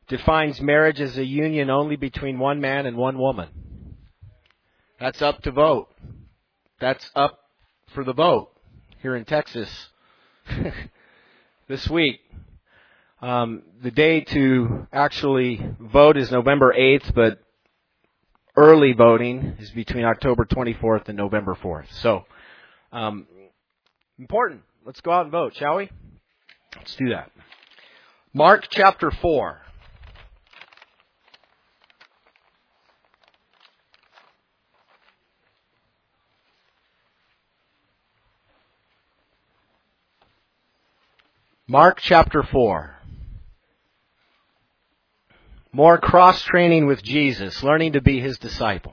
defines marriage as a union only between one man and one woman. That's up to vote. That's up for the vote here in Texas this week. The day to actually vote is November 8th, but early voting is between October 24th and November 4th. So, important. Let's go out and vote, shall we? Let's do that. Mark chapter 4. Mark chapter 4. More cross-training with Jesus, learning to be His disciple.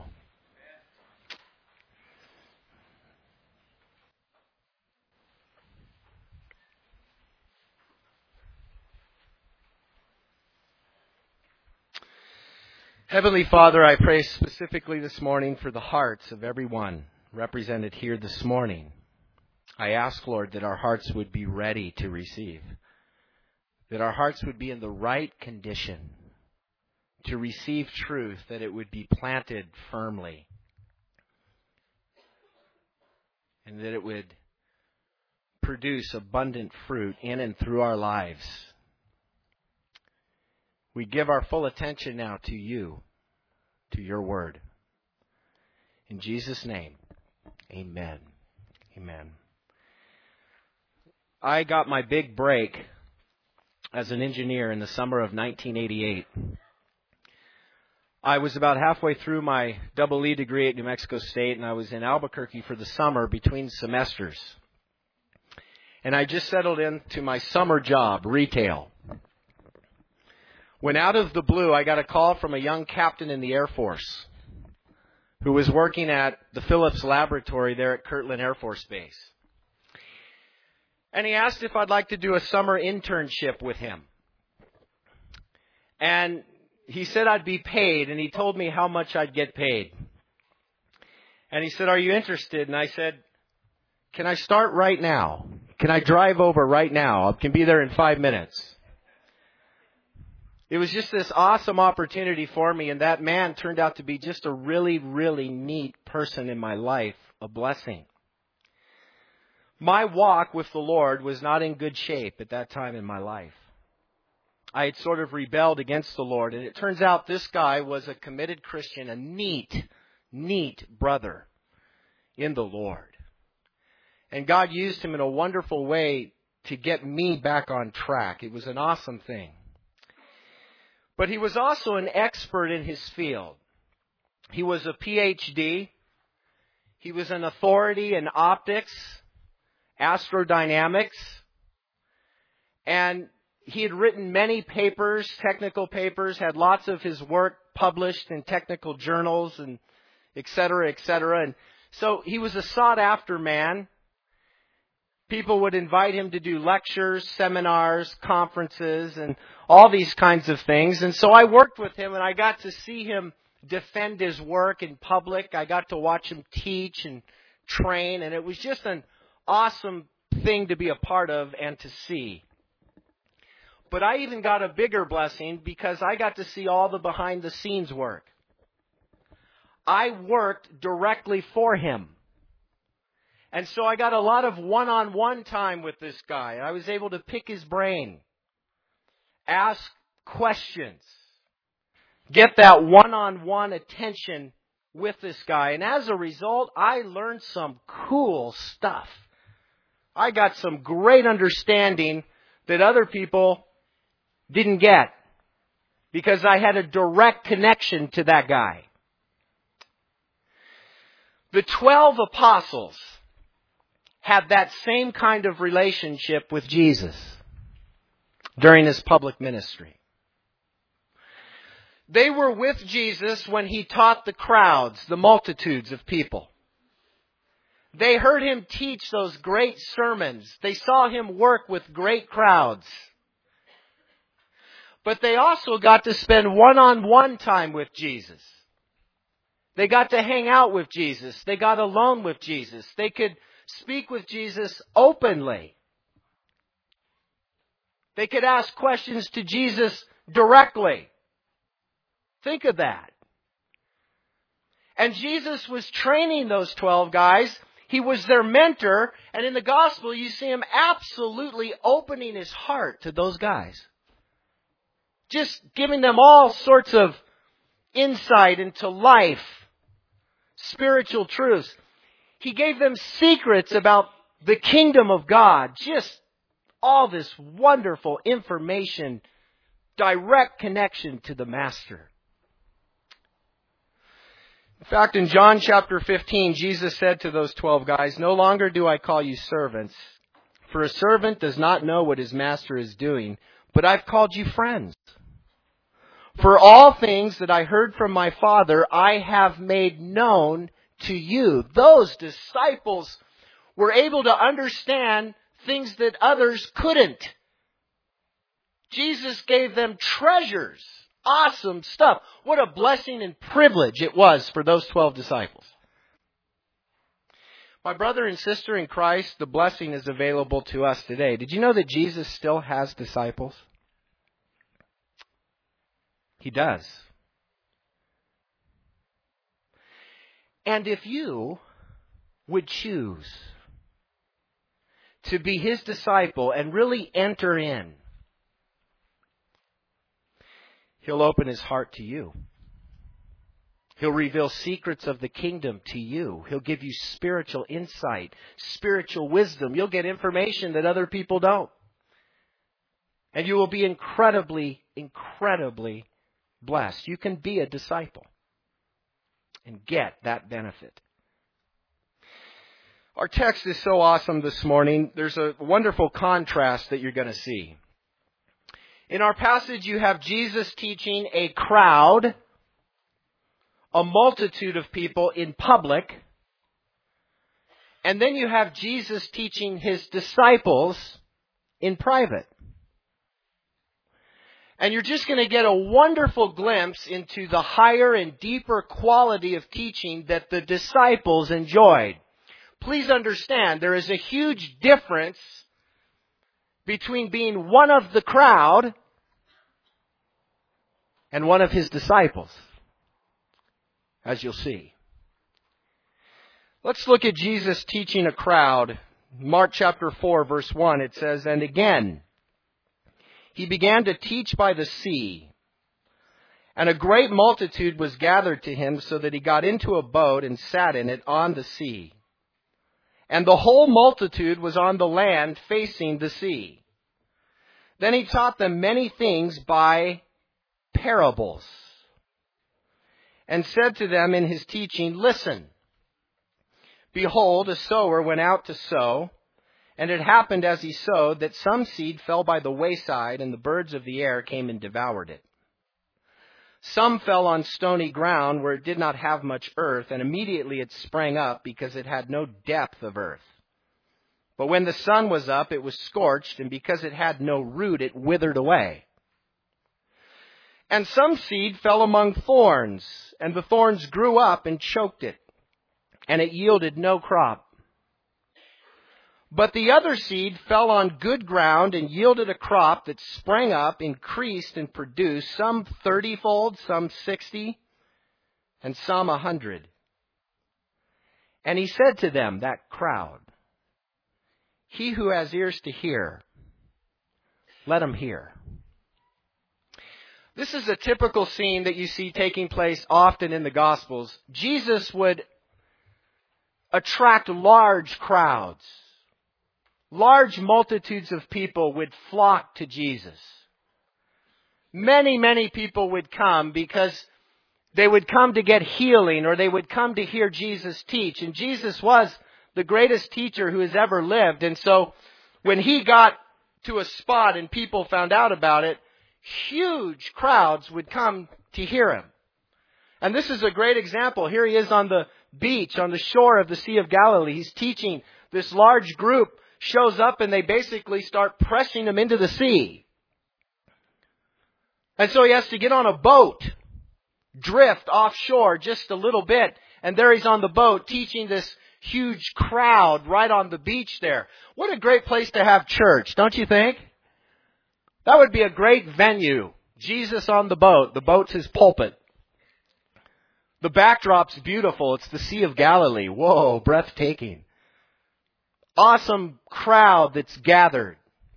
Heavenly Father, I pray specifically this morning for the hearts of everyone represented here this morning. I ask, Lord, that our hearts would be ready to receive, that our hearts would be in the right condition to receive truth, that it would be planted firmly, and that it would produce abundant fruit in and through our lives. We give our full attention now to you, to your word. In Jesus' name, amen. Amen. I got my big break as an engineer in the summer of 1988. I was about halfway through my double E degree at New Mexico State, and I was in Albuquerque for the summer between semesters. And I just settled into my summer job, retail. When out of the blue, I got a call from a young captain in the Air Force who was working at the Phillips Laboratory there at Kirtland Air Force Base. And he asked if I'd like to do a summer internship with him. And he said I'd be paid, and he told me how much I'd get paid. And he said, "Are you interested?" And I said, "Can I start right now? Can I drive over right now? I can be there in 5 minutes." It was just this awesome opportunity for me, and that man turned out to be just a really, really neat person in my life, a blessing. My walk with the Lord was not in good shape at that time in my life. I had sort of rebelled against the Lord, and it turns out this guy was a committed Christian, a neat brother in the Lord. And God used him in a wonderful way to get me back on track. It was an awesome thing. But he was also an expert in his field. He was a PhD. He was an authority in optics, astrodynamics, and he had written many papers, technical papers, had lots of his work published in technical journals, and et cetera, et cetera. And so he was a sought-after man. People would invite him to do lectures, seminars, conferences, and all these kinds of things. And so I worked with him, and I got to see him defend his work in public. I got to watch him teach and train, and it was just an awesome thing to be a part of and to see. But I even got a bigger blessing because I got to see all the behind-the-scenes work. I worked directly for him. And so I got a lot of one-on-one time with this guy. I was able to pick his brain, ask questions, get that one-on-one attention with this guy. And as a result, I learned some cool stuff. I got some great understanding that other people didn't get because I had a direct connection to that guy. The 12 apostles had that same kind of relationship with Jesus during his public ministry. They were with Jesus when he taught the crowds, the multitudes of people. They heard him teach those great sermons. They saw him work with great crowds. But they also got to spend one-on-one time with Jesus. They got to hang out with Jesus. They got alone with Jesus. They could speak with Jesus openly. They could ask questions to Jesus directly. Think of that. And Jesus was training those 12 guys. He was their mentor. And in the gospel, you see him absolutely opening his heart to those guys. Just giving them all sorts of insight into life, spiritual truths. He gave them secrets about the kingdom of God. Just all this wonderful information, direct connection to the Master. In fact, in John chapter 15, Jesus said to those 12 guys, "No longer do I call you servants, for a servant does not know what his master is doing, but I've called you friends. For all things that I heard from my Father, I have made known to you." Those disciples were able to understand things that others couldn't. Jesus gave them treasures. Awesome stuff. What a blessing and privilege it was for those 12 disciples. My brother and sister in Christ, the blessing is available to us today. Did you know that Jesus still has disciples? He does. And if you would choose to be his disciple and really enter in, he'll open his heart to you. He'll reveal secrets of the kingdom to you. He'll give you spiritual insight, spiritual wisdom. You'll get information that other people don't. And you will be incredibly, incredibly blessed. You can be a disciple and get that benefit. Our text is so awesome this morning. There's a wonderful contrast that you're going to see. In our passage, you have Jesus teaching a crowd, a multitude of people in public. And then you have Jesus teaching his disciples in private. And you're just going to get a wonderful glimpse into the higher and deeper quality of teaching that the disciples enjoyed. Please understand, there is a huge difference between being one of the crowd and one of his disciples, as you'll see. Let's look at Jesus teaching a crowd. Mark chapter 4, verse 1, it says, "And again, he began to teach by the sea, and a great multitude was gathered to him, so that he got into a boat and sat in it on the sea. And the whole multitude was on the land facing the sea. Then he taught them many things by parables, and said to them in his teaching, 'Listen, behold, a sower went out to sow, and it happened as he sowed that some seed fell by the wayside, and the birds of the air came and devoured it. Some fell on stony ground where it did not have much earth, and immediately it sprang up because it had no depth of earth. But when the sun was up, it was scorched, and because it had no root, it withered away. And some seed fell among thorns, and the thorns grew up and choked it, and it yielded no crop. But the other seed fell on good ground and yielded a crop that sprang up, increased, and produced, some 30-fold, some 60, and some 100. And he said to them," that crowd, "He who has ears to hear, let him hear." This is a typical scene that you see taking place often in the Gospels. Jesus would attract large crowds. Large multitudes of people would flock to Jesus. Many, many people would come because they would come to get healing, or they would come to hear Jesus teach. And Jesus was the greatest teacher who has ever lived. And so when he got to a spot and people found out about it, huge crowds would come to hear him. And this is a great example. Here he is on the beach, on the shore of the Sea of Galilee. He's teaching. This large group shows up, and they basically start pressing him into the sea. And so he has to get on a boat, drift offshore just a little bit, and there he's on the boat teaching this huge crowd right on the beach there. What a great place to have church, don't you think? That would be a great venue Jesus on the boat. The boat's his pulpit. The backdrop's beautiful. It's the Sea of Galilee. Whoa, breathtaking. Awesome crowd that's gathered.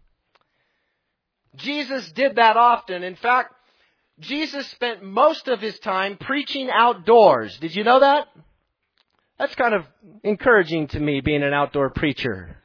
Jesus did that often. In fact, Jesus spent most of his time preaching outdoors. Did you know that? That's kind of encouraging to me, being an outdoor preacher.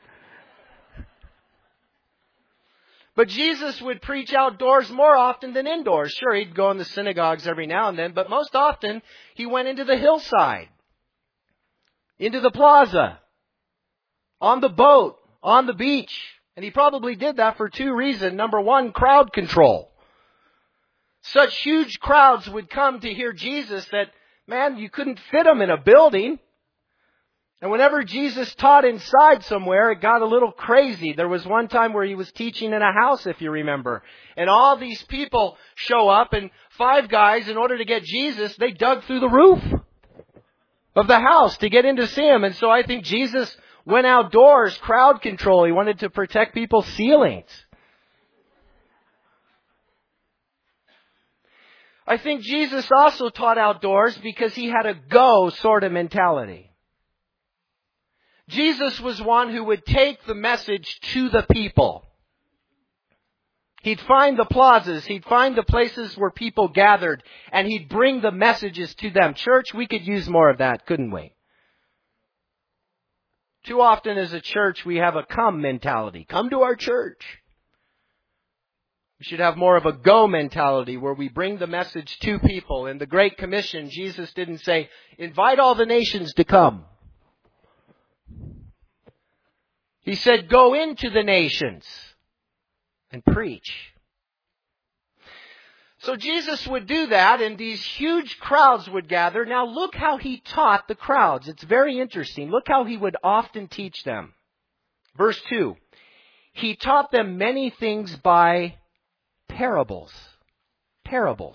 But Jesus would preach outdoors more often than indoors. Sure, he'd go in the synagogues every now and then, but most often he went into the hillside, into the plaza, on the boat, on the beach. And he probably did that for two reasons. Number one, crowd control. Such huge crowds would come to hear Jesus that, man, you couldn't fit them in a building. And whenever Jesus taught inside somewhere, it got a little crazy. There was one time where he was teaching in a house, if you remember. And all these people show up, and 5 guys, in order to get Jesus, they dug through the roof of the house to get in to see him. And so I think Jesus went outdoors, crowd control. He wanted to protect people's ceilings. I think Jesus also taught outdoors because he had a go sort of mentality. Jesus was one who would take the message to the people. He'd find the plazas, he'd find the places where people gathered, and he'd bring the messages to them. Church, we could use more of that, couldn't we? Too often as a church, we have a come mentality. Come to our church. We should have more of a go mentality where we bring the message to people. In the Great Commission, Jesus didn't say, invite all the nations to come. He said, go into the nations and preach. So Jesus would do that, and these huge crowds would gather. Now look how he taught the crowds. It's very interesting. Look how he would often teach them. Verse 2. He taught them many things by parables. Parables.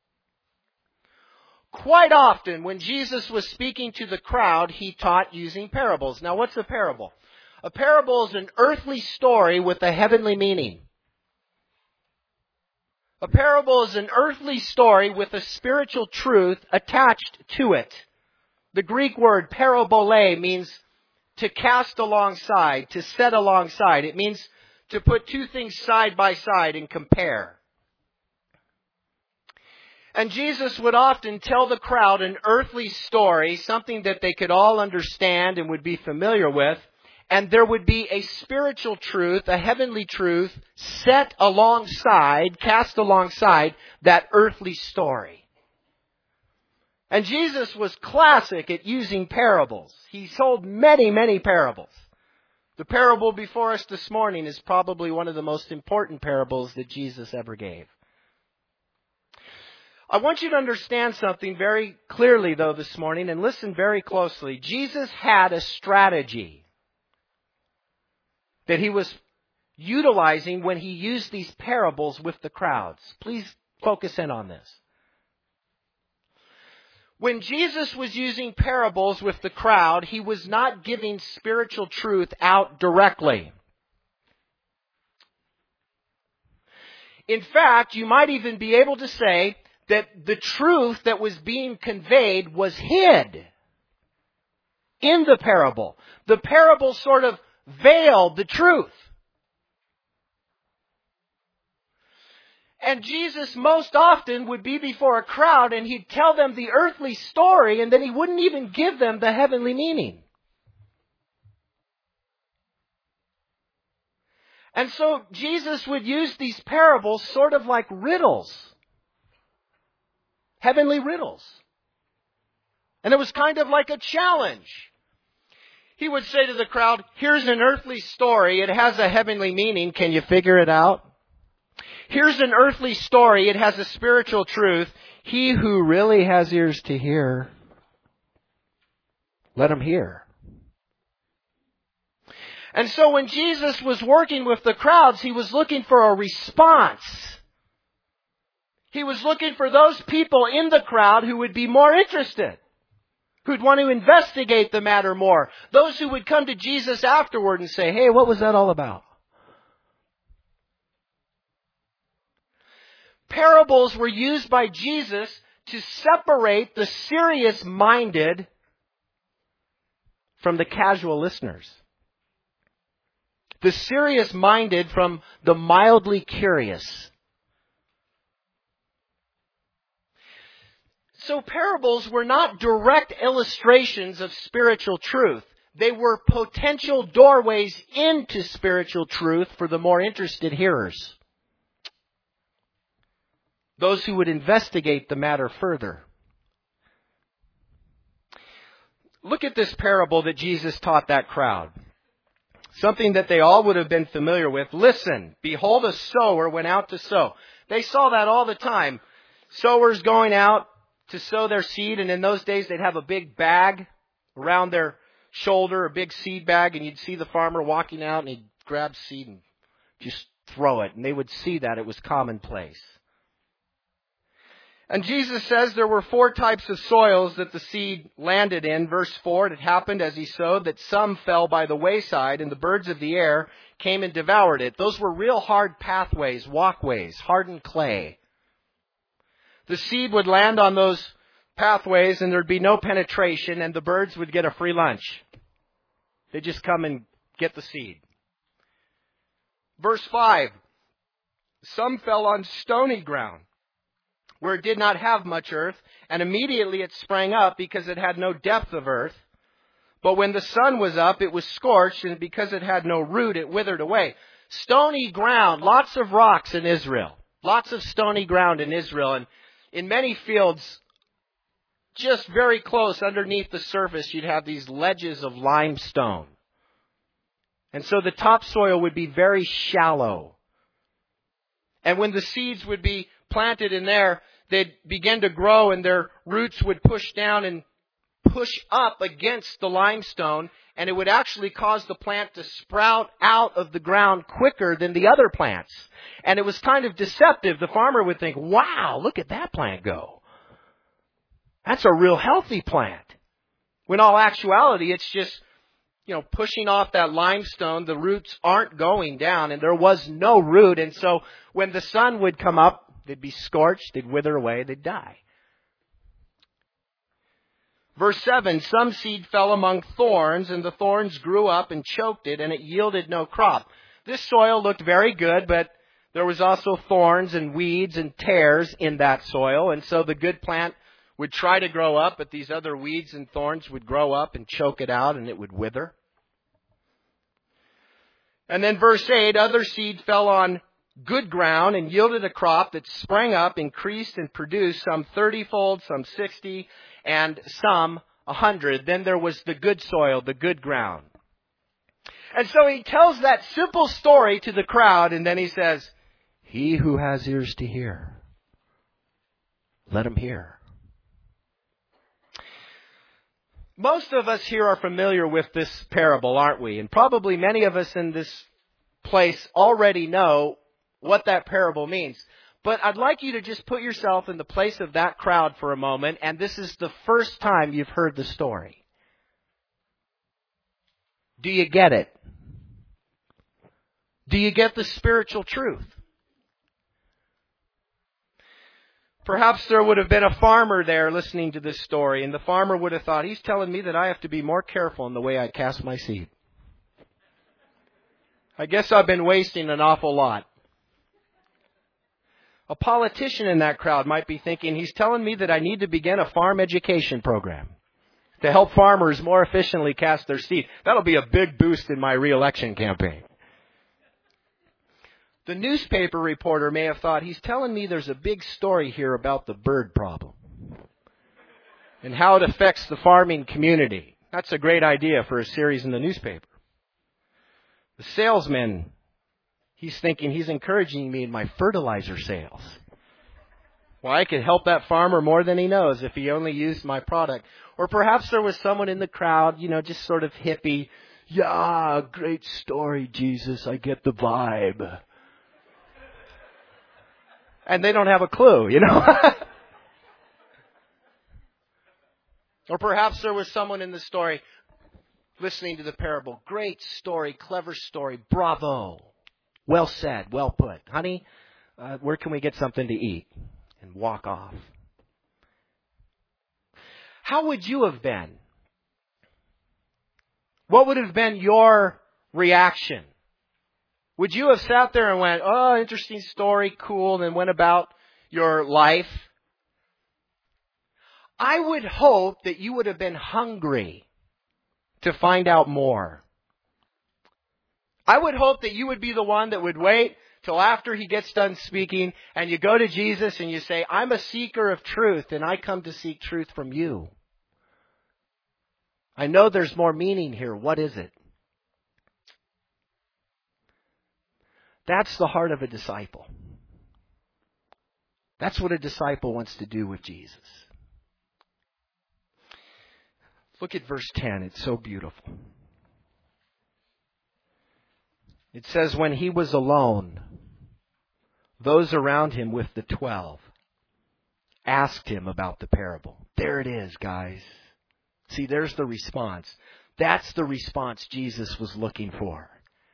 Quite often, when Jesus was speaking to the crowd, he taught using parables. Now what's a parable? A parable is an earthly story with a heavenly meaning. A parable is an earthly story with a spiritual truth attached to it. The Greek word parabole means to cast alongside, to set alongside. It means to put two things side by side and compare. And Jesus would often tell the crowd an earthly story, something that they could all understand and would be familiar with. And there would be a spiritual truth, a heavenly truth, set alongside, cast alongside that earthly story. And Jesus was classic at using parables. He told many, many parables. The parable before us this morning is probably one of the most important parables that Jesus ever gave. I want you to understand something very clearly, though, this morning, and listen very closely. Jesus had a strategy that he was utilizing when he used these parables with the crowds. Please focus in on this. When Jesus was using parables with the crowd, he was not giving spiritual truth out directly. In fact, you might even be able to say that the truth that was being conveyed was hid in the parable. The parable sort of veiled the truth. And Jesus most often would be before a crowd and he'd tell them the earthly story, and then he wouldn't even give them the heavenly meaning. And so Jesus would use these parables sort of like riddles. Heavenly riddles. And it was kind of like a challenge. He would say to the crowd, here's an earthly story. It has a heavenly meaning. Can you figure it out? Here's an earthly story. It has a spiritual truth. He who really has ears to hear, let him hear. And so when Jesus was working with the crowds, he was looking for a response. He was looking for those people in the crowd who would be more interested, who'd want to investigate the matter more. Those who would come to Jesus afterward and say, hey, what was that all about? Parables were used by Jesus to separate the serious-minded from the casual listeners. The serious-minded from the mildly curious. So parables were not direct illustrations of spiritual truth. They were potential doorways into spiritual truth for the more interested hearers. Those who would investigate the matter further. Look at this parable that Jesus taught that crowd. Something that they all would have been familiar with. Listen, behold, a sower went out to sow. They saw that all the time. Sowers going out to sow their seed, and in those days they'd have a big bag around their shoulder, a big seed bag, and you'd see the farmer walking out and he'd grab seed and just throw it. And they would see that it was commonplace. And Jesus says there were 4 types of soils that the seed landed in. Verse 4, it happened as he sowed that some fell by the wayside and the birds of the air came and devoured it. Those were real hard pathways, walkways, hardened clay. The seed would land on those pathways and there'd be no penetration and the birds would get a free lunch. They'd just come and get the seed. Verse 5, some fell on stony ground, where it did not have much earth, and immediately it sprang up because it had no depth of earth. But when the sun was up, it was scorched, and because it had no root, it withered away. Stony ground, lots of rocks in Israel. Lots of stony ground in Israel. And in many fields, just very close underneath the surface, you'd have these ledges of limestone. And so the topsoil would be very shallow. And when the seeds would be planted in there, they'd begin to grow and their roots would push down and push up against the limestone, and it would actually cause the plant to sprout out of the ground quicker than the other plants. And it was kind of deceptive. The farmer would think, wow, look at that plant go. That's a real healthy plant. When all actuality, it's just, pushing off that limestone. The roots aren't going down, and there was no root. And so when the sun would come up, they'd be scorched, they'd wither away, they'd die. Verse 7, some seed fell among thorns, and the thorns grew up and choked it, and it yielded no crop. This soil looked very good, but there was also thorns and weeds and tares in that soil, and so the good plant would try to grow up, but these other weeds and thorns would grow up and choke it out, and it would wither. And then verse 8, other seed fell on good ground and yielded a crop that sprang up, increased, and produced some 30-fold, some 60, and some 100. Then there was the good soil, the good ground. And so he tells that simple story to the crowd, and then he says, he who has ears to hear, let him hear. Most of us here are familiar with this parable, aren't we? And probably many of us in this place already know what that parable means. But I'd like you to just put yourself in the place of that crowd for a moment, and this is the first time you've heard the story. Do you get it? Do you get the spiritual truth? Perhaps there would have been a farmer there listening to this story, and the farmer would have thought, he's telling me that I have to be more careful in the way I cast my seed. I guess I've been wasting an awful lot. A politician in that crowd might be thinking, he's telling me that I need to begin a farm education program to help farmers more efficiently cast their seed. That'll be a big boost in my re-election campaign. The newspaper reporter may have thought, he's telling me there's a big story here about the bird problem and how it affects the farming community. That's a great idea for a series in the newspaper. The salesman, he's thinking he's encouraging me in my fertilizer sales. Well, I could help that farmer more than he knows if he only used my product. Or perhaps there was someone in the crowd, just sort of hippie. Yeah, great story, Jesus. I get the vibe. And they don't have a clue, Or perhaps there was someone in the story listening to the parable. Great story, clever story, bravo. Well said, well put. Honey, where can we get something to eat? And walk off. How would you have been? What would have been your reaction? Would you have sat there and went, oh, interesting story, cool, and then went about your life? I would hope that you would have been hungry to find out more. I would hope that you would be the one that would wait till after he gets done speaking and you go to Jesus and you say, I'm a seeker of truth and I come to seek truth from you. I know there's more meaning here. What is it? That's the heart of a disciple. That's what a disciple wants to do with Jesus. Look at verse 10. It's so beautiful. It says, when he was alone, those around him with the 12 asked him about the parable. There it is, guys. See, there's the response. That's the response Jesus was looking for.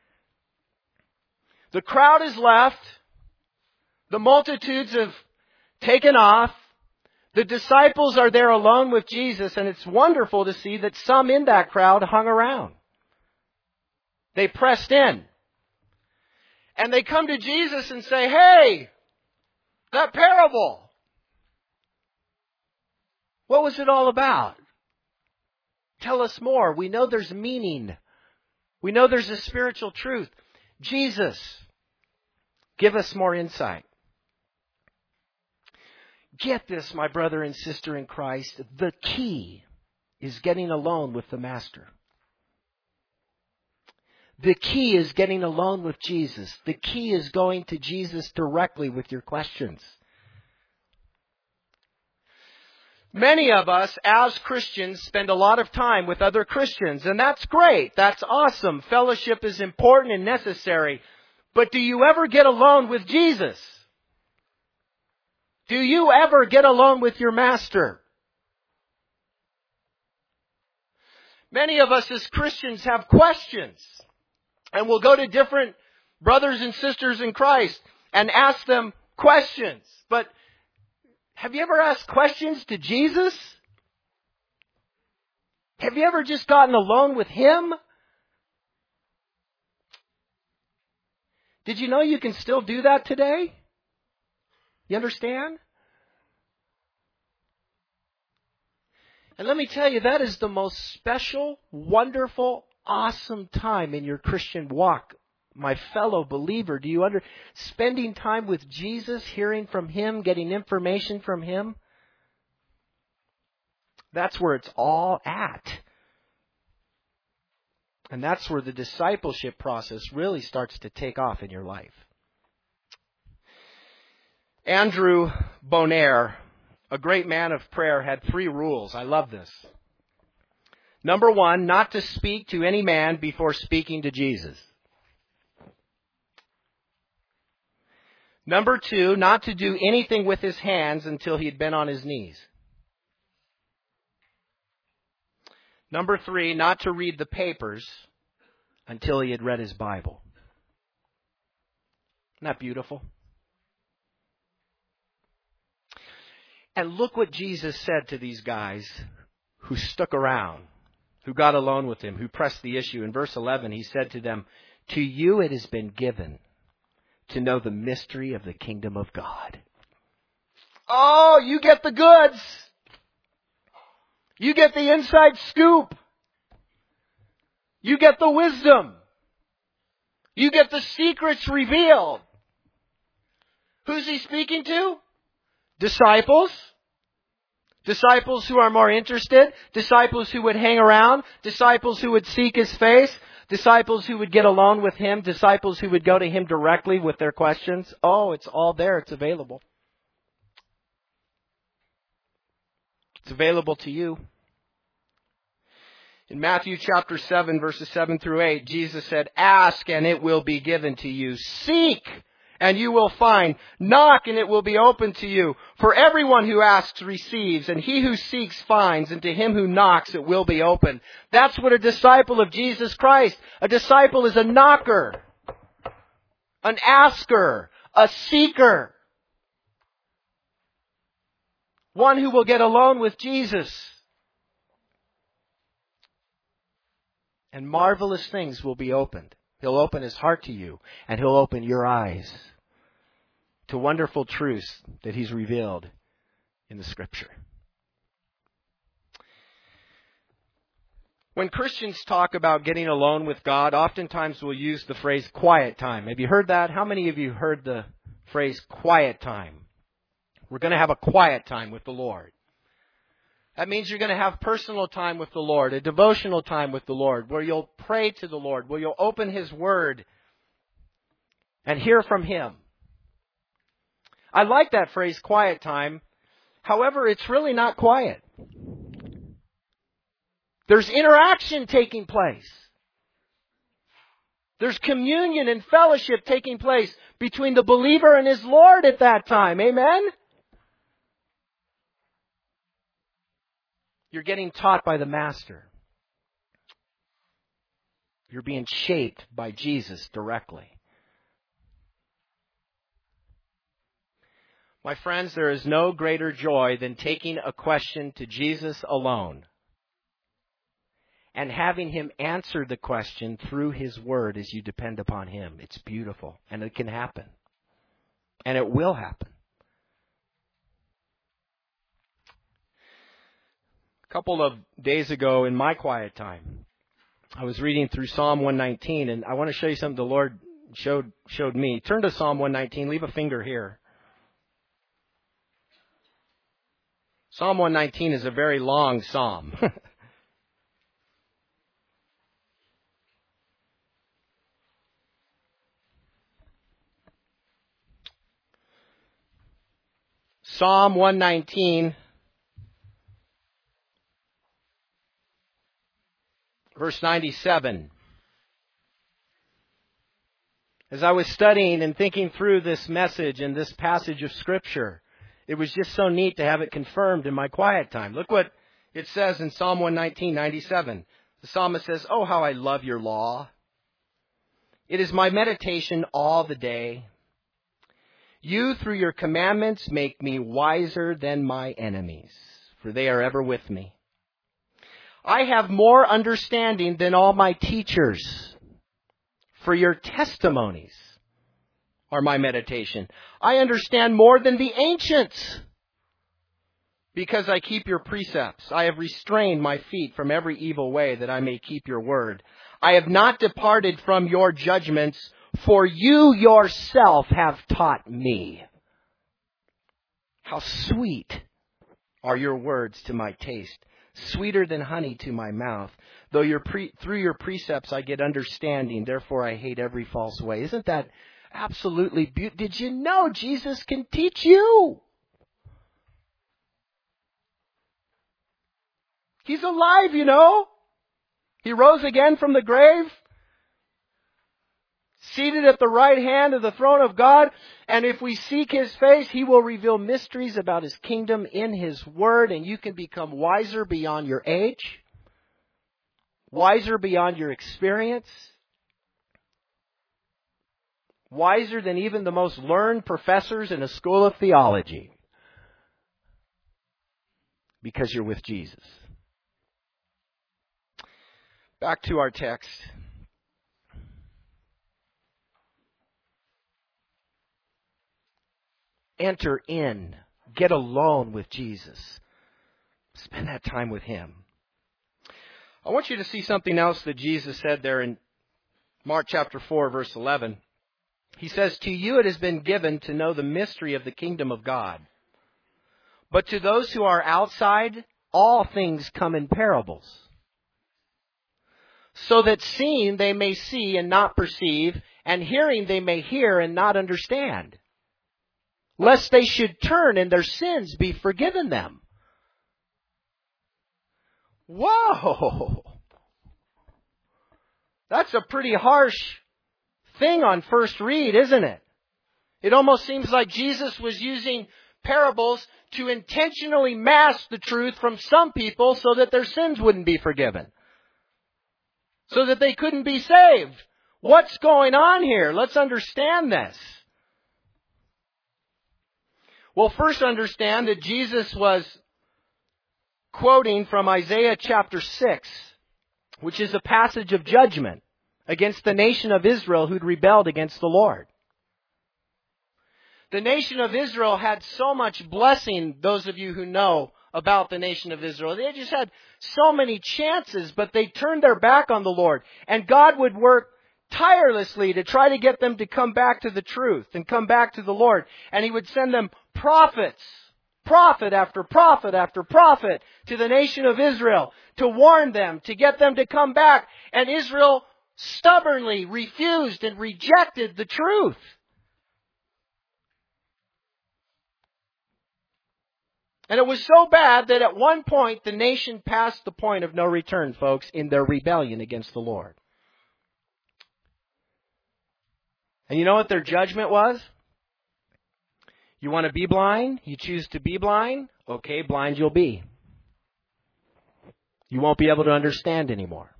The crowd is left. The multitudes have taken off. The disciples are there alone with Jesus, and it's wonderful to see that some in that crowd hung around. They pressed in. And they come to Jesus and say, hey, that parable, what was it all about? Tell us more. We know there's meaning. We know there's a spiritual truth. Jesus, give us more insight. Get this, my brother and sister in Christ. The key is getting alone with the Master. The key is getting alone with Jesus. The key is going to Jesus directly with your questions. Many of us, as Christians, spend a lot of time with other Christians, and that's great. That's awesome. Fellowship is important and necessary. But do you ever get alone with Jesus? Do you ever get alone with your Master? Many of us as Christians have questions, and we'll go to different brothers and sisters in Christ and ask them questions. But have you ever asked questions to Jesus? Have you ever just gotten alone with Him? Did you know you can still do that today? You understand? And let me tell you, that is the most special, wonderful, awesome time in your Christian walk. My fellow believer, do you spending time with Jesus, hearing from Him, getting information from Him? That's where it's all at. And that's where the discipleship process really starts to take off in your life. Andrew Bonar, a great man of prayer, had 3 rules. I love this. Number 1, not to speak to any man before speaking to Jesus. Number 2, not to do anything with his hands until he had been on his knees. Number 3, not to read the papers until he had read his Bible. Isn't that beautiful? And look what Jesus said to these guys who stuck around, who got alone with Him, who pressed the issue. In verse 11, He said to them, "To you it has been given to know the mystery of the kingdom of God." Oh, you get the goods. You get the inside scoop. You get the wisdom. You get the secrets revealed. Who's He speaking to? Disciples. Disciples who are more interested. Disciples who would hang around. Disciples who would seek His face. Disciples who would get alone with Him. Disciples who would go to Him directly with their questions. Oh, it's all there. It's available. It's available to you. In Matthew chapter 7, verses 7 through 8, Jesus said, "Ask and it will be given to you. Seek and you will find. Knock and it will be opened to you. For everyone who asks receives, and he who seeks finds, and to him who knocks it will be opened." That's what a disciple of Jesus Christ. A disciple is a knocker, an asker, a seeker. One who will get alone with Jesus. And marvelous things will be opened. He'll open His heart to you, and He'll open your eyes to wonderful truths that He's revealed in the Scripture. When Christians talk about getting alone with God, oftentimes we'll use the phrase quiet time. Have you heard that? How many of you heard the phrase quiet time? We're going to have a quiet time with the Lord. That means you're going to have personal time with the Lord, a devotional time with the Lord, where you'll pray to the Lord, where you'll open His Word and hear from Him. I like that phrase, quiet time. However, it's really not quiet. There's interaction taking place. There's communion and fellowship taking place between the believer and his Lord at that time. Amen? You're getting taught by the Master. You're being shaped by Jesus directly. My friends, there is no greater joy than taking a question to Jesus alone and having Him answer the question through His Word as you depend upon Him. It's beautiful, and it can happen. And it will happen. A couple of days ago in my quiet time, I was reading through Psalm 119, and I want to show you something the Lord showed me. Turn to Psalm 119. Leave a finger here. Psalm 119 is a very long psalm. Psalm 119, verse 97. As I was studying and thinking through this message and this passage of Scripture, it was just so neat to have it confirmed in my quiet time. Look what it says in Psalm 119:97. The psalmist says, "Oh, how I love your law. It is my meditation all the day. You, through your commandments, make me wiser than my enemies, for they are ever with me. I have more understanding than all my teachers, for your testimonies are my meditation. I understand more than the ancients, because I keep your precepts. I have restrained my feet from every evil way, that I may keep your word. I have not departed from your judgments, for you yourself have taught me. How sweet are your words to my taste, sweeter than honey to my mouth. Though through your precepts I get understanding, therefore I hate every false way." Isn't that absolutely beautiful? Did you know Jesus can teach you? He's alive, you know. He rose again from the grave, seated at the right hand of the throne of God. And if we seek His face, He will reveal mysteries about His kingdom in His Word. And you can become wiser beyond your age, wiser beyond your experience, wiser than even the most learned professors in a school of theology, because you're with Jesus. Back to our text. Enter in. Get alone with Jesus. Spend that time with Him. I want you to see something else that Jesus said there in Mark chapter 4, verse 11. He says, "To you it has been given to know the mystery of the kingdom of God. But to those who are outside, all things come in parables, so that seeing they may see and not perceive, and hearing they may hear and not understand, lest they should turn and their sins be forgiven them." Whoa! That's a pretty harsh thing on first read, isn't it? It almost seems like Jesus was using parables to intentionally mask the truth from some people so that their sins wouldn't be forgiven, so that they couldn't be saved. What's going on here? Let's understand this. Well, first understand that Jesus was quoting from Isaiah chapter 6, which is a passage of judgment against the nation of Israel who'd rebelled against the Lord. The nation of Israel had so much blessing, those of you who know about the nation of Israel. They just had so many chances, but they turned their back on the Lord. And God would work tirelessly to try to get them to come back to the truth and come back to the Lord. And He would send them prophets, prophet after prophet after prophet to the nation of Israel to warn them, to get them to come back. And Israel stubbornly refused and rejected the truth. And it was so bad that at one point the nation passed the point of no return, folks, in their rebellion against the Lord. And you know what their judgment was? You want to be blind? You choose to be blind? Okay, blind you'll be. You won't be able to understand anymore.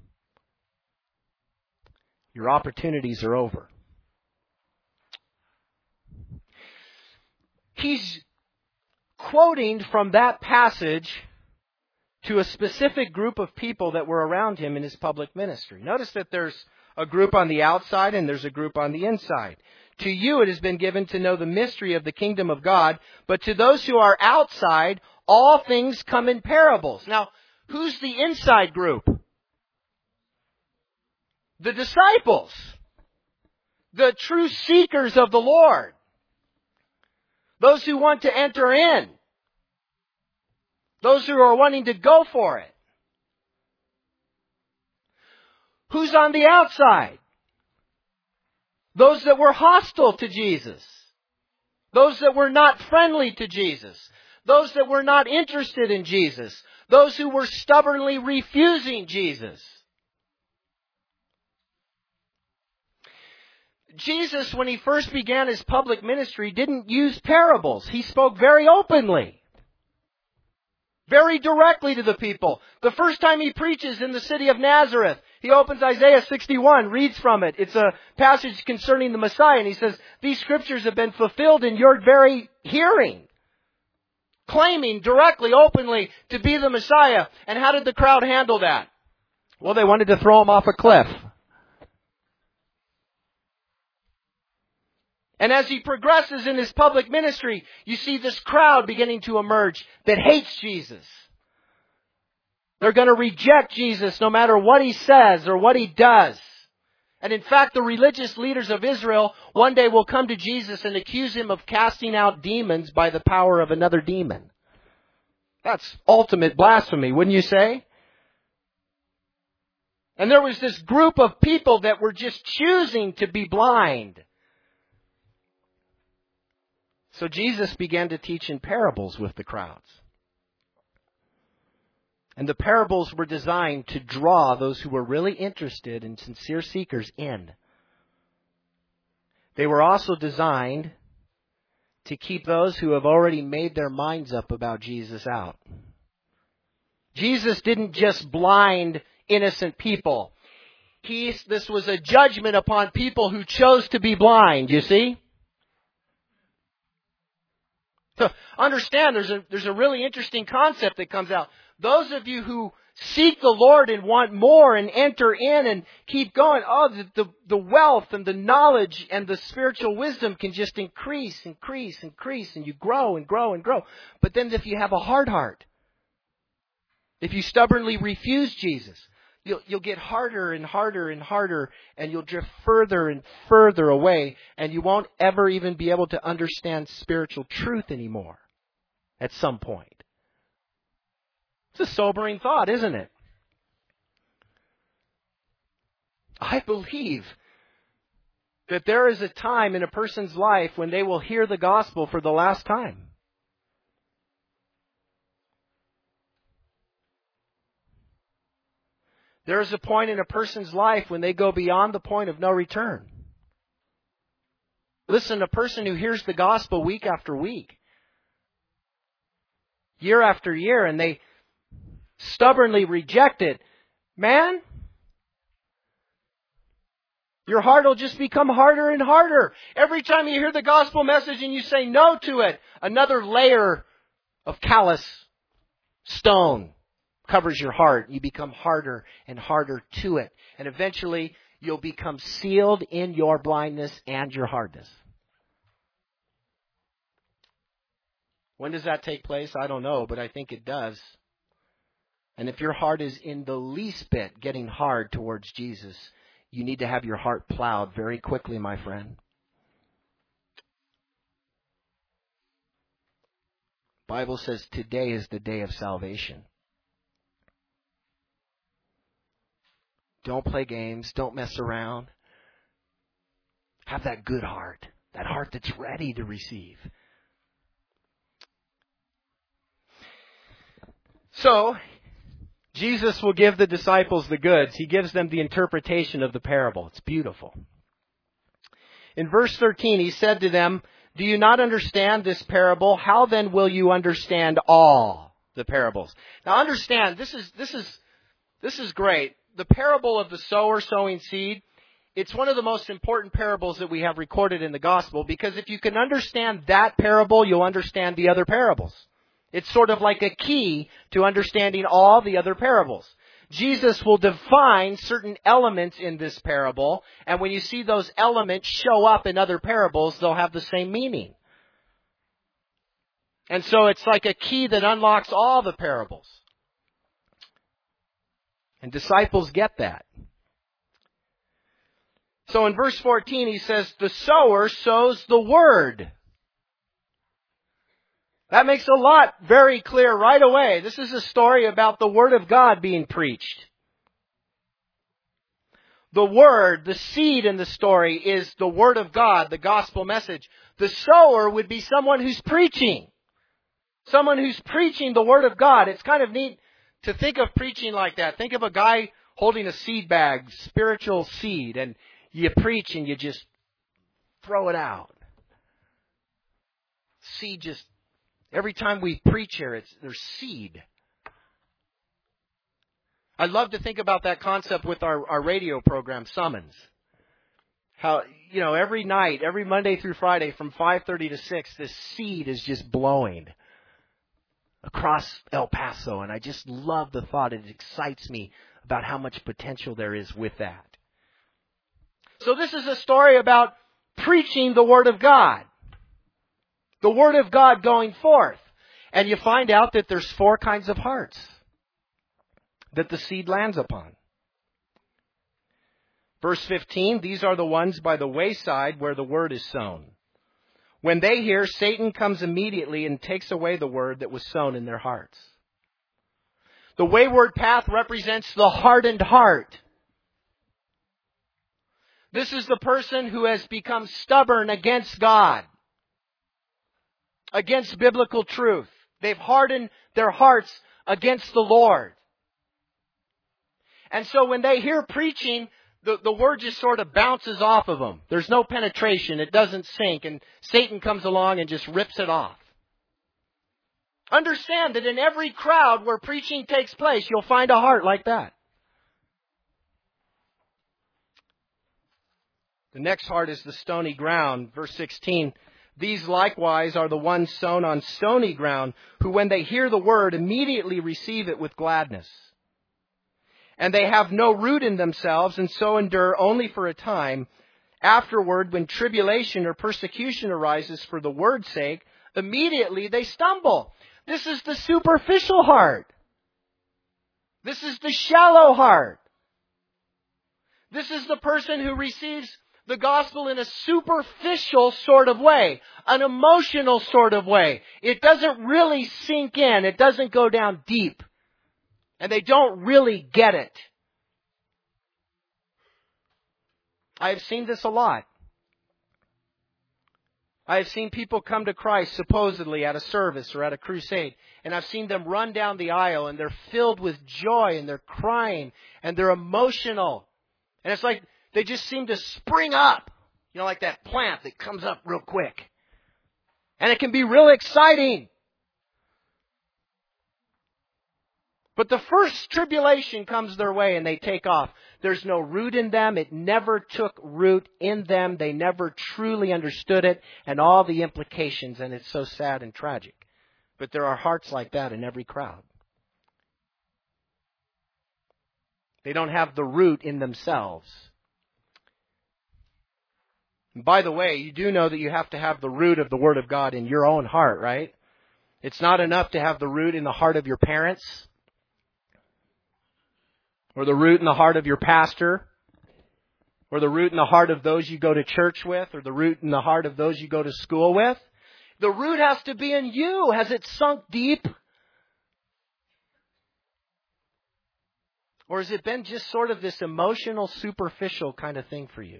Your opportunities are over. He's quoting from that passage to a specific group of people that were around him in his public ministry. Notice that there's a group on the outside and there's a group on the inside. To you it has been given to know the mystery of the kingdom of God, but to those who are outside, all things come in parables. Now, who's the inside group? The disciples. The true seekers of the Lord. Those who want to enter in. Those who are wanting to go for it. Who's on the outside? Those that were hostile to Jesus. Those that were not friendly to Jesus. Those that were not interested in Jesus. Those who were stubbornly refusing Jesus. Jesus, when He first began His public ministry, didn't use parables. He spoke very openly, very directly to the people. The first time He preaches in the city of Nazareth, He opens Isaiah 61, reads from it. It's a passage concerning the Messiah, and He says, these scriptures have been fulfilled in your very hearing. Claiming directly, openly to be the Messiah. And how did the crowd handle that? Well, they wanted to throw Him off a cliff. And as He progresses in His public ministry, you see this crowd beginning to emerge that hates Jesus. They're going to reject Jesus no matter what He says or what He does. And in fact, the religious leaders of Israel one day will come to Jesus and accuse Him of casting out demons by the power of another demon. That's ultimate blasphemy, wouldn't you say? And there was this group of people that were just choosing to be blind. So Jesus began to teach in parables with the crowds. And the parables were designed to draw those who were really interested and sincere seekers in. They were also designed to keep those who have already made their minds up about Jesus out. Jesus didn't just blind innocent people. This was a judgment upon people who chose to be blind, you see? So understand, there's a really interesting concept that comes out. Those of you who seek the Lord and want more and enter in and keep going, the wealth and the knowledge and the spiritual wisdom can just increase, and you grow and grow and grow. But then if you have a hard heart, if you stubbornly refuse Jesus, you'll get harder and harder and harder, and you'll drift further and further away, and you won't ever even be able to understand spiritual truth anymore at some point. It's a sobering thought, isn't it? I believe that there is a time in a person's life when they will hear the gospel for the last time. There is a point in a person's life when they go beyond the point of no return. Listen, a person who hears the gospel week after week, year after year, and they stubbornly reject it, man, Your heart will just become harder and harder. Every time you hear the gospel message and you say no to it, another layer of callous stone covers your heart. You become harder and harder to it. And eventually, you'll become sealed in your blindness and your hardness. When does that take place? I don't know, but I think it does. And if your heart is in the least bit getting hard towards Jesus, you need to have your heart plowed very quickly, my friend. The Bible says today is the day of salvation. Don't play games. Don't mess around. Have that good heart. That heart that's ready to receive. So, Jesus will give the disciples the goods. He gives them the interpretation of the parable. It's beautiful. In verse 13, He said to them, "Do you not understand this parable? How then will you understand all the parables?" Now understand, this is great. The parable of the sower sowing seed, it's one of the most important parables that we have recorded in the gospel, because if you can understand that parable, you'll understand the other parables. It's sort of like a key to understanding all the other parables. Jesus will define certain elements in this parable, and when you see those elements show up in other parables, they'll have the same meaning. And so it's like a key that unlocks all the parables. And disciples get that. So in verse 14, He says, "The sower sows the word." That makes a lot very clear right away. This is a story about the Word of God being preached. The Word, the seed in the story, is the Word of God, the gospel message. The sower would be someone who's preaching. Someone who's preaching the Word of God. It's kind of neat to think of preaching like that. Think of a guy holding a seed bag, spiritual seed, and you preach and you just throw it out. Seed just... Every time we preach here, there's seed. I love to think about that concept with our radio program, Summons. How, every night, every Monday through Friday from 5:30 to 6, this seed is just blowing across El Paso. And I just love the thought. It excites me about how much potential there is with that. So this is a story about preaching the Word of God. The Word of God going forth. And you find out that there's 4 kinds of hearts that the seed lands upon. Verse 15, "These are the ones by the wayside where the word is sown. When they hear, Satan comes immediately and takes away the word that was sown in their hearts." The wayward path represents the hardened heart. This is the person who has become stubborn against God, against biblical truth. They've hardened their hearts against the Lord. And so when they hear preaching, the word just sort of bounces off of them. There's no penetration. It doesn't sink. And Satan comes along and just rips it off. Understand that in every crowd where preaching takes place, you'll find a heart like that. The next heart is the stony ground. Verse 16, "These likewise are the ones sown on stony ground, who when they hear the word immediately receive it with gladness. And they have no root in themselves, and so endure only for a time. Afterward, when tribulation or persecution arises for the word's sake, immediately they stumble." This is the superficial heart. This is the shallow heart. This is the person who receives the gospel in a superficial sort of way, an emotional sort of way. It doesn't really sink in. It doesn't go down deep. And they don't really get it. I have seen this a lot. I have seen people come to Christ supposedly at a service or at a crusade, and I've seen them run down the aisle and they're filled with joy and they're crying and they're emotional. And it's like they just seem to spring up, like that plant that comes up real quick. And it can be real exciting. But the first tribulation comes their way and they take off. There's no root in them. It never took root in them. They never truly understood it and all the implications, and it's so sad and tragic. But there are hearts like that in every crowd. They don't have the root in themselves. And by the way, you do know that you have to have the root of the Word of God in your own heart, right? It's not enough to have the root in the heart of your parents, or the root in the heart of your pastor, or the root in the heart of those you go to church with, or the root in the heart of those you go to school with. The root has to be in you. Has it sunk deep? Or has it been just sort of this emotional, superficial kind of thing for you?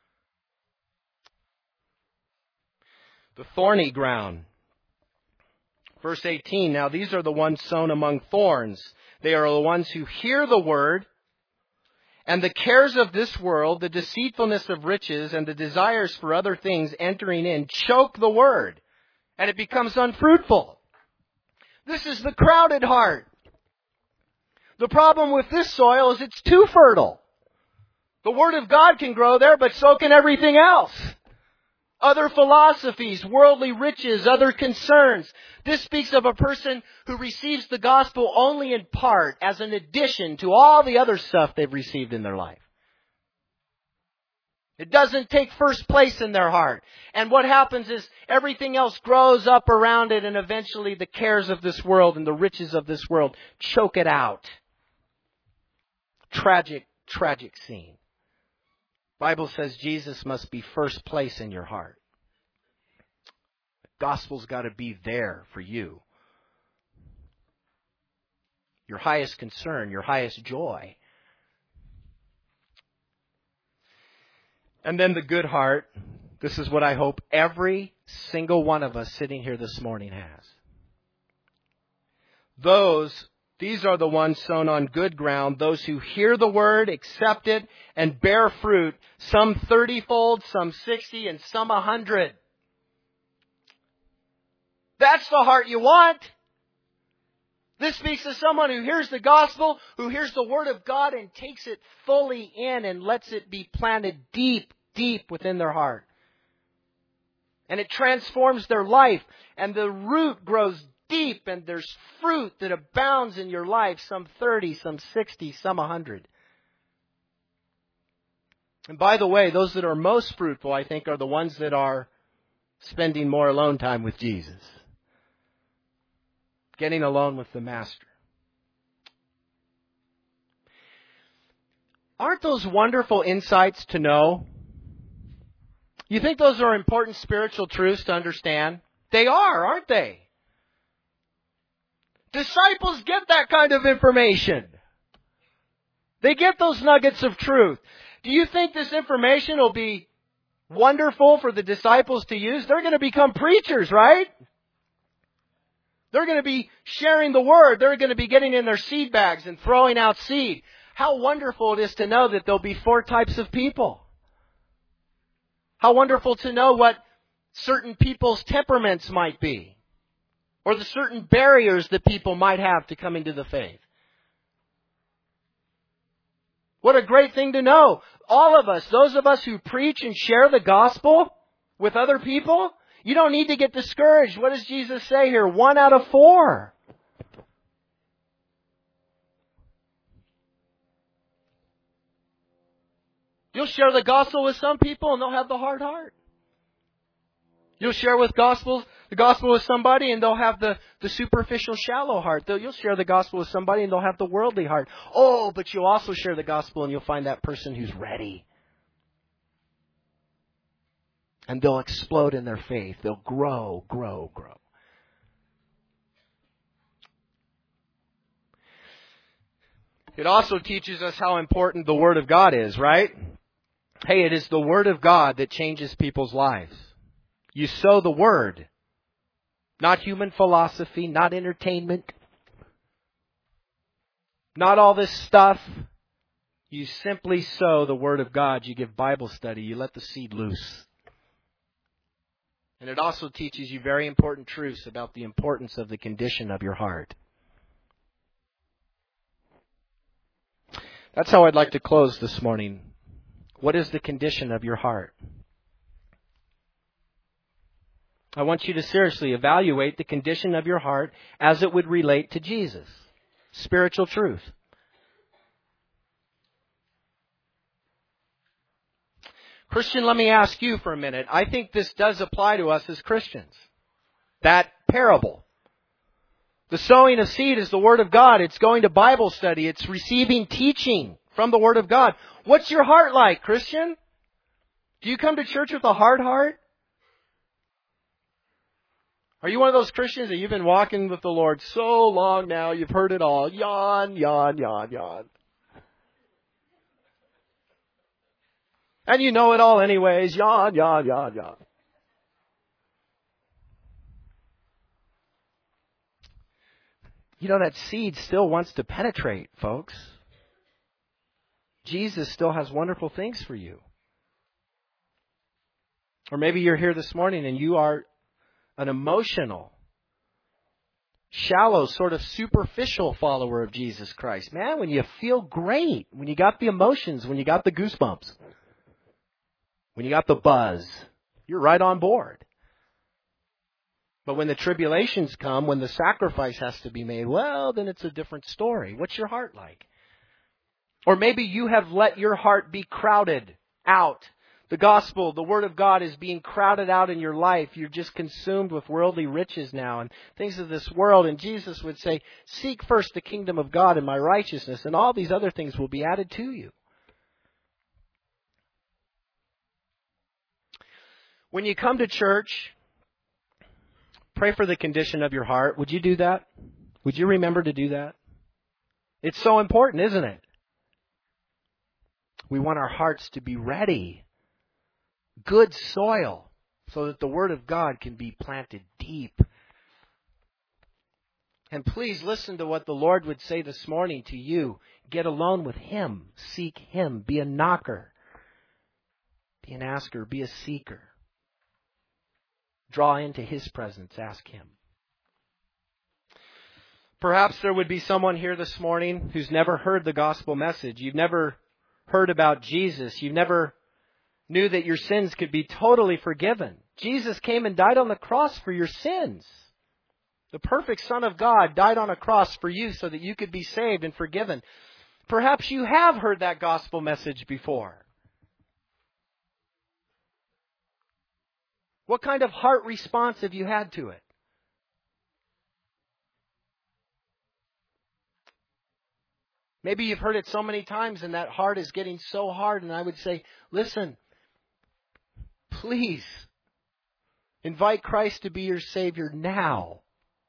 The thorny ground. Verse 18, now these are the ones sown among thorns. They are the ones who hear the word, and the cares of this world, the deceitfulness of riches, and the desires for other things entering in, choke the word, and it becomes unfruitful. This is the crowded heart. The problem with this soil is it's too fertile. The Word of God can grow there, but so can everything else. Other philosophies, worldly riches, other concerns. This speaks of a person who receives the gospel only in part as an addition to all the other stuff they've received in their life. It doesn't take first place in their heart. And what happens is everything else grows up around it, and eventually the cares of this world and the riches of this world choke it out. Tragic, tragic scene. The Bible says Jesus must be first place in your heart. The gospel's got to be there for you. Your highest concern, your highest joy. And then the good heart. This is what I hope every single one of us sitting here this morning has. These are the ones sown on good ground, those who hear the word, accept it, and bear fruit, some 30-fold, some 60, and some 100. That's the heart you want. This speaks to someone who hears the gospel, who hears the word of God and takes it fully in and lets it be planted deep, deep within their heart. And it transforms their life, and the root grows deep, and there's fruit that abounds in your life, some 30, some 60, some 100. And by the way, those that are most fruitful, I think, are the ones that are spending more alone time with Jesus. Getting alone with the Master. Aren't those wonderful insights to know? You think those are important spiritual truths to understand? They are, aren't they? Disciples get that kind of information. They get those nuggets of truth. Do you think this information will be wonderful for the disciples to use? They're going to become preachers, right? They're going to be sharing the word. They're going to be getting in their seed bags and throwing out seed. How wonderful it is to know that there'll be 4 types of people. How wonderful to know what certain people's temperaments might be. Or the certain barriers that people might have to come into the faith. What a great thing to know. All of us, those of us who preach and share the gospel with other people, you don't need to get discouraged. What does Jesus say here? 1 out of 4. You'll share the gospel with some people and they'll have the hard heart. You'll share the gospel with somebody and they'll have the superficial, shallow heart. You'll share the gospel with somebody and they'll have the worldly heart. Oh, but you'll also share the gospel and you'll find that person who's ready. And they'll explode in their faith. They'll grow, grow, grow. It also teaches us how important the Word of God is, right? Hey, it is the Word of God that changes people's lives. You sow the Word. Not human philosophy, not entertainment. Not all this stuff. You simply sow the Word of God. You give Bible study. You let the seed loose. And it also teaches you very important truths about the importance of the condition of your heart. That's how I'd like to close this morning. What is the condition of your heart? I want you to seriously evaluate the condition of your heart as it would relate to Jesus. Spiritual truth. Christian, let me ask you for a minute. I think this does apply to us as Christians. That parable. The sowing of seed is the Word of God. It's going to Bible study. It's receiving teaching from the Word of God. What's your heart like, Christian? Do you come to church with a hard heart? Are you one of those Christians that you've been walking with the Lord so long now, you've heard it all? Yawn, yawn, yawn, yawn. And you know it all anyways. Yawn, yawn, yawn, yawn. You know, that seed still wants to penetrate, folks. Jesus still has wonderful things for you. Or maybe you're here this morning and you are an emotional, shallow, sort of superficial follower of Jesus Christ. Man, when you feel great, when you got the emotions, when you got the goosebumps, when you got the buzz, you're right on board. But when the tribulations come, when the sacrifice has to be made, well, then it's a different story. What's your heart like? Or maybe you have let your heart be crowded out. The gospel, the Word of God is being crowded out in your life. You're just consumed with worldly riches now and things of this world. And Jesus would say, seek first the kingdom of God and my righteousness, and all these other things will be added to you. When you come to church, pray for the condition of your heart. Would you do that? Would you remember to do that? It's so important, isn't it? We want our hearts to be ready. Good soil, so that the Word of God can be planted deep. And please listen to what the Lord would say this morning to you. Get alone with Him. Seek Him. Be a knocker. Be an asker. Be a seeker. Draw into His presence. Ask Him. Perhaps there would be someone here this morning who's never heard the gospel message. You've never heard about Jesus. You've never knew that your sins could be totally forgiven. Jesus came and died on the cross for your sins. The perfect Son of God died on a cross for you so that you could be saved and forgiven. Perhaps you have heard that gospel message before. What kind of heart response have you had to it? Maybe you've heard it so many times and that heart is getting so hard, and I would say, listen, please invite Christ to be your Savior now.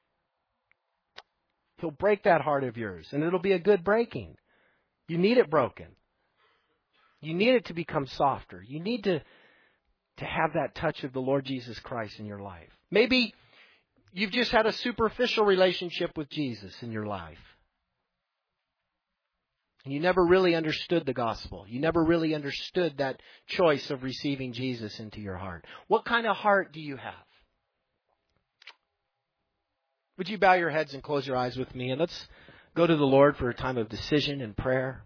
He'll break that heart of yours, and it'll be a good breaking. You need it broken. You need it to become softer. You need to have that touch of the Lord Jesus Christ in your life. Maybe you've just had a superficial relationship with Jesus in your life. And you never really understood the gospel. You never really understood that choice of receiving Jesus into your heart. What kind of heart do you have? Would you bow your heads and close your eyes with me? And let's go to the Lord for a time of decision and prayer.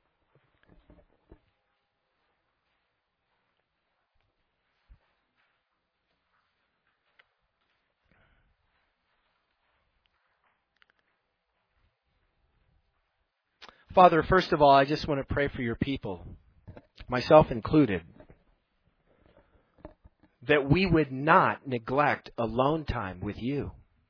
Father, first of all, I just want to pray for your people, myself included, that we would not neglect alone time with you.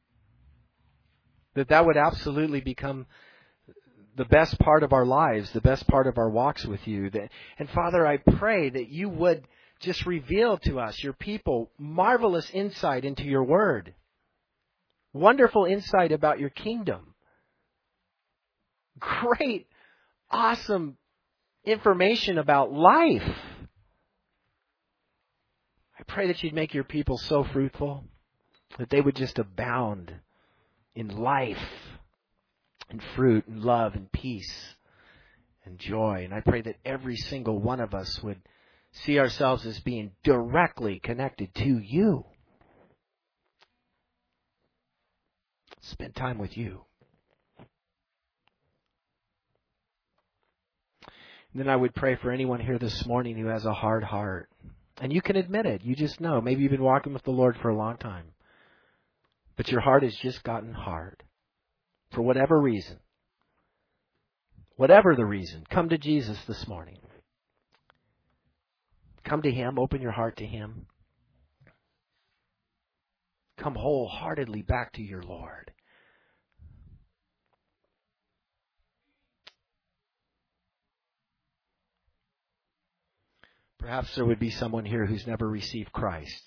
That would absolutely become the best part of our lives, the best part of our walks with you. And Father, I pray that you would just reveal to us, your people, marvelous insight into your word. Wonderful insight about your kingdom. Great, awesome information about life. I pray that you'd make your people so fruitful that they would just abound in life and fruit and love and peace and joy. And I pray that every single one of us would see ourselves as being directly connected to you. Spend time with you. And then I would pray for anyone here this morning who has a hard heart. And you can admit it. You just know. Maybe you've been walking with the Lord for a long time. But your heart has just gotten hard. For whatever reason. Whatever the reason. Come to Jesus this morning. Come to Him. Open your heart to Him. Come wholeheartedly back to your Lord. Perhaps there would be someone here who's never received Christ.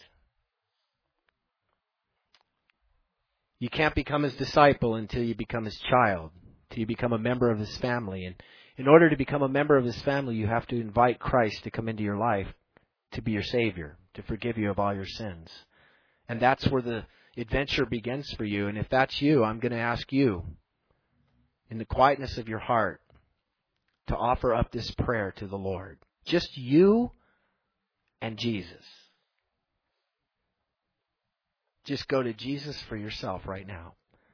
You can't become His disciple until you become His child, until you become a member of His family. And in order to become a member of His family, you have to invite Christ to come into your life, to be your Savior, to forgive you of all your sins. And that's where the adventure begins for you. And if that's you, I'm going to ask you, in the quietness of your heart, to offer up this prayer to the Lord. Just you and Jesus. Just go to Jesus for yourself right now.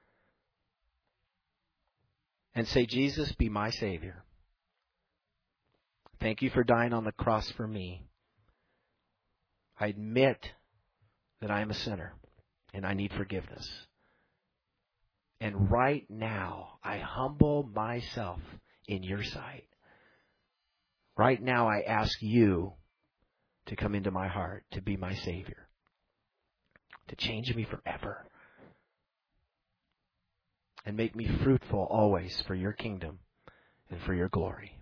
And say, Jesus, be my Savior. Thank you for dying on the cross for me. I admit that I am a sinner and I need forgiveness. And right now, I humble myself in your sight. Right now, I ask you to come into my heart, to be my Savior, to change me forever, and make me fruitful always for your kingdom and for your glory.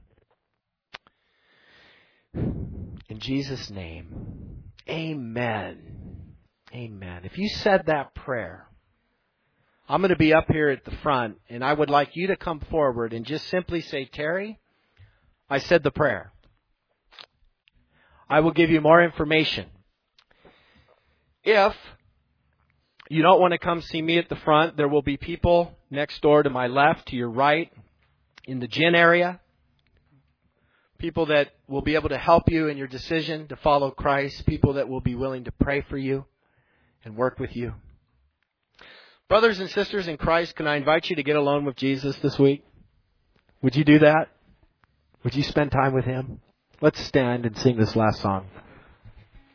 In Jesus' name, amen. Amen. If you said that prayer, I'm going to be up here at the front, and I would like you to come forward and just simply say, Terry, I said the prayer. I will give you more information. If you don't want to come see me at the front, there will be people next door to my left, to your right, in the gin area. People that will be able to help you in your decision to follow Christ. People that will be willing to pray for you and work with you. Brothers and sisters in Christ, can I invite you to get alone with Jesus this week? Would you do that? Would you spend time with Him? Let's stand and sing this last song.